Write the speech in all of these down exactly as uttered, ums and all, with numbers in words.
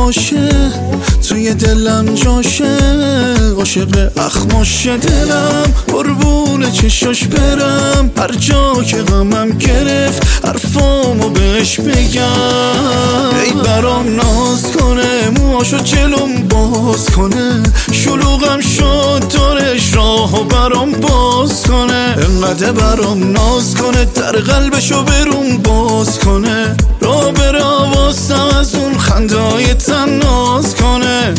باشه توی دلم جاشه، عاشق اخماشه دلم قربون چشاش برم، هر جا که غمم گرفت حرفامو بهش بگم. ای برام ناز کنه، موهاشو جلوم باز کنه، شلوغم شد دارش راهو برام باز کنه. انقدر برام ناز کنه در قلبشو بروم باز کنه، را بره آوازم از اون خندای تن ناز کنه.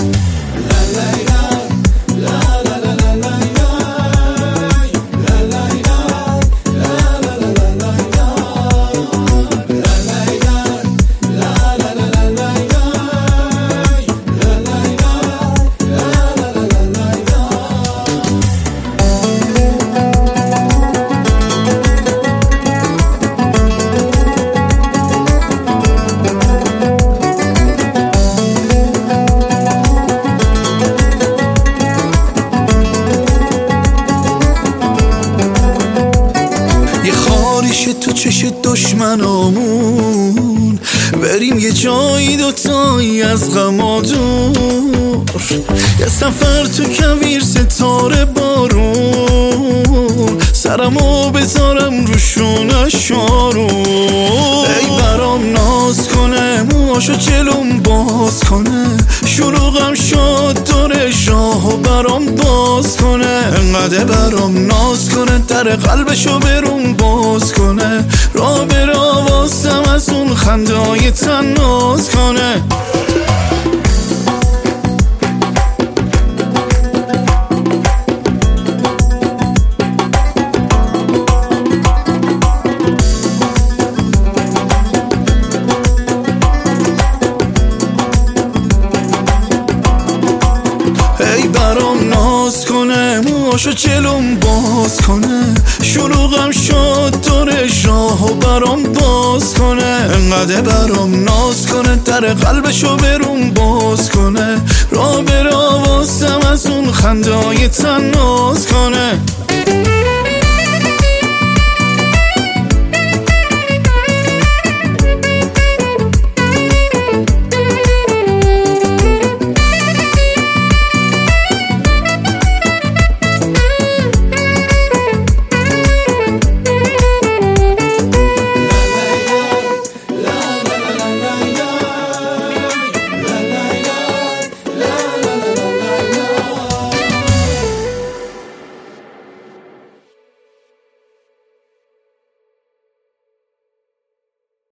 تو چش دشمنامون بریم یه جایی دوتایی از غما دور، یه سفر تو کویر ستاره بارون، سرمو بذارم رو شونش آروم. ای برام ناز کنه، موهاشو جلوم باز کنه، شلوغم شد دارش راهو برام باز کنه. انقدر برام ناز کنه در قلبشو بروم باز کنه، را بره آوازم از اون خندای تن ناز کنه. ای برام ناز کنه، موهاشو جلوم باز کنه، شلوغم شد دارش راهو برام باز کنه. انقدر برام ناز کنه در قلبشو بروم باز کنه، را بره آوازم از اون خندای تن